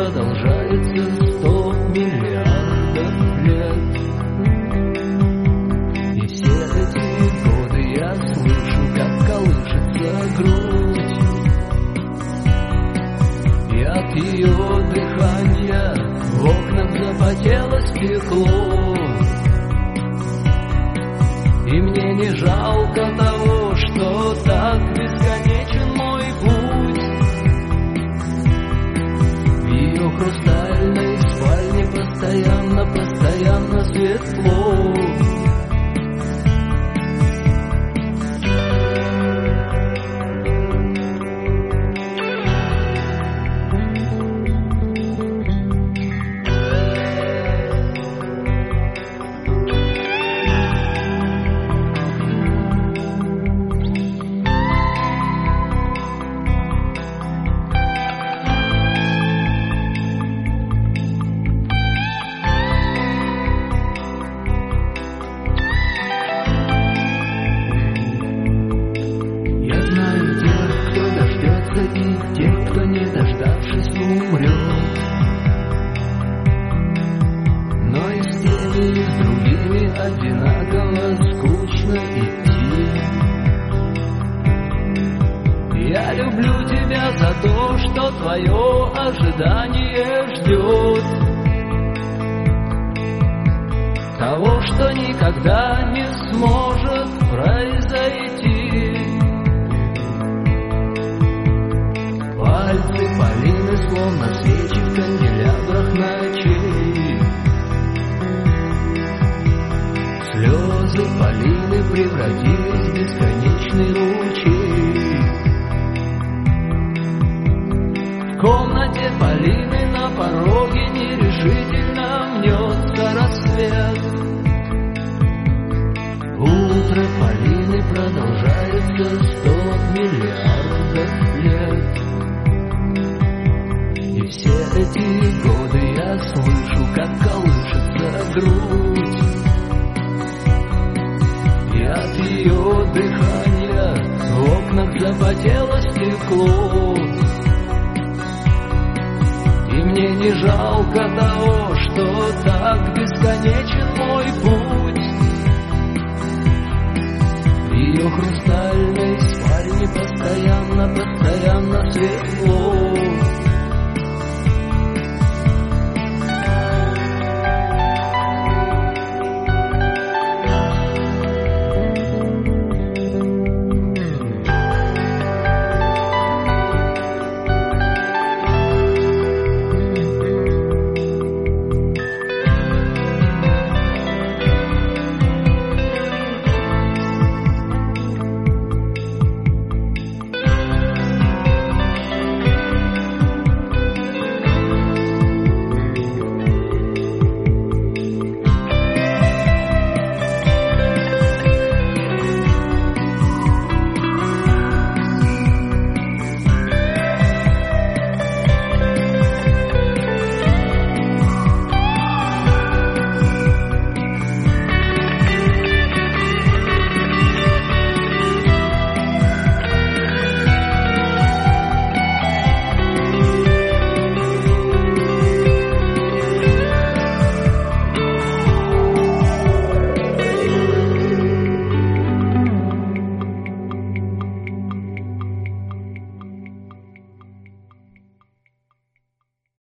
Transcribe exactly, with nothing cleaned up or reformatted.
продолжается сто миллиардов лет. И все эти годы я слышу, как колышется грудь, и от ее дыхания в окнах запотело стекло. И мне не жалко того, что так бесконечен мой путь. В ее хрустальной спальне постоянно, постоянно светло. Тех, кто не дождавшись умрет, но и с теми, и с другими одинаково скучно идти. Я люблю тебя за то, что твое ожидание ждет того, что никогда не сможет произойти. Пальцы Полины, словно свечи в канделябрах ночей. Слезы Полины превратились в бесконечный ручей. В комнате Полины на пороге нерешительно мнется рассвет. Утро Полины продолжается сто миллиардов лет. И все эти годы я слышу, как колышется грудь, и от ее дыхания в окнах запотело стекло. И мне не жалко того, что так бесконечен мой путь. В ее хрустальной спальне постоянно, постоянно светло.